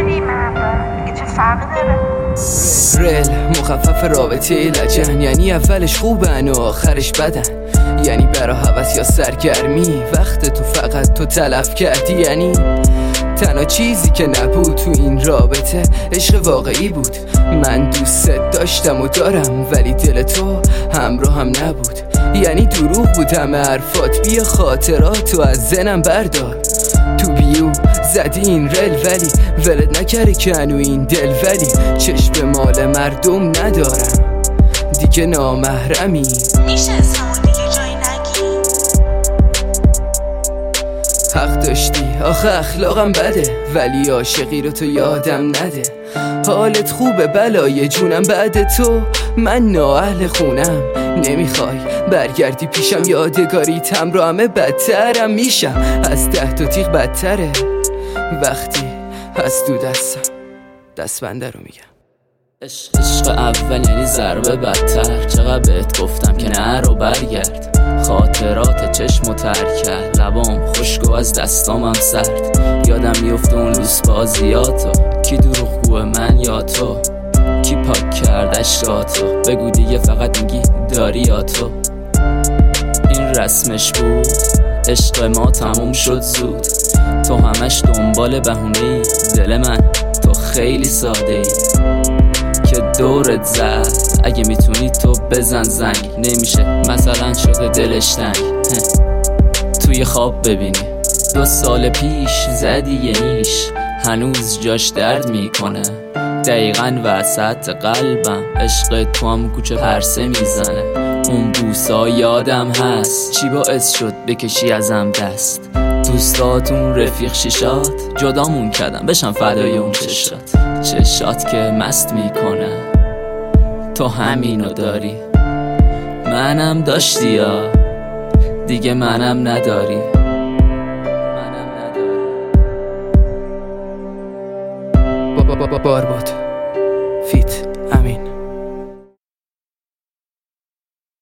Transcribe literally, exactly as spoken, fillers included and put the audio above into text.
داری منم دارم دیگه، چه فرقی داره؟ رل مخفف رابطه لجن، یعنی اولش خوبن و آخرش بدن، یعنی برا هوس یا سرگرمی وقت تو فقط تو تلف کردی، یعنی تنها چیزی که نبود تو این رابطه عشق واقعی بود. من دوست داشتم و دارم ولی دل تو همراه هم نبود، یعنی دروغ بود همه حرفات، بیا خاطراتو از ذهنم بردار. تو بیو زدی این رل ولی ولد نکردی که هنو این دل، ولی چشم به مال مردم ندارم دیگه، نامحرمی میشه اسممو دیگه جایی نگی؟ حق داشتی آخه اخلاقم بده، ولی عاشقی رو تو یادم نده. حالت خوبه بلای جونم بعد تو، من نااهل خونم. نمیخوای برگردی پیشم، یادگاریتم رو همه بدترم میشم، از ده تا تیغ بدتره وقتی هست تو دستم. دست بنده رو میگم. عشق عشق اول یعنی ضربه بدتر، چقدر بهت گفتم که نه رو برگرد. خاطرات چشم و تر کرد، لبام خشک و از دستامم سرد. یادم میفته اون لوس بازیاتو، کی دروغگوه من یا تو، کی پاک کرد اشکاتو، بگو دیگه فقط میگی داری یا تو. این رسمش بود عشق ما تموم شد زود، تو همش دنبال بهونه‌ای، دل من تو خیلی ساده ای که دورت زد. اگه میتونی تو بزن زنگ، نمیشه مثلا شده دلش تنگ. توی خواب ببینی دو سال پیش زدی یه نیش، هنوز جاش درد میکنه دقیقاً وسط قلبم. عشق تو هم کوچه پرسه میزنه، اون بوسا یادم هست چی باعث شد بکشی ازم دست. دوستاتون رفیق شیشات جدامون کردم، بشم فدای اون چشات، چشات که مست میکنه. تو همینو داری، منم داشتی یا دیگه منم نداری. بارباد فیت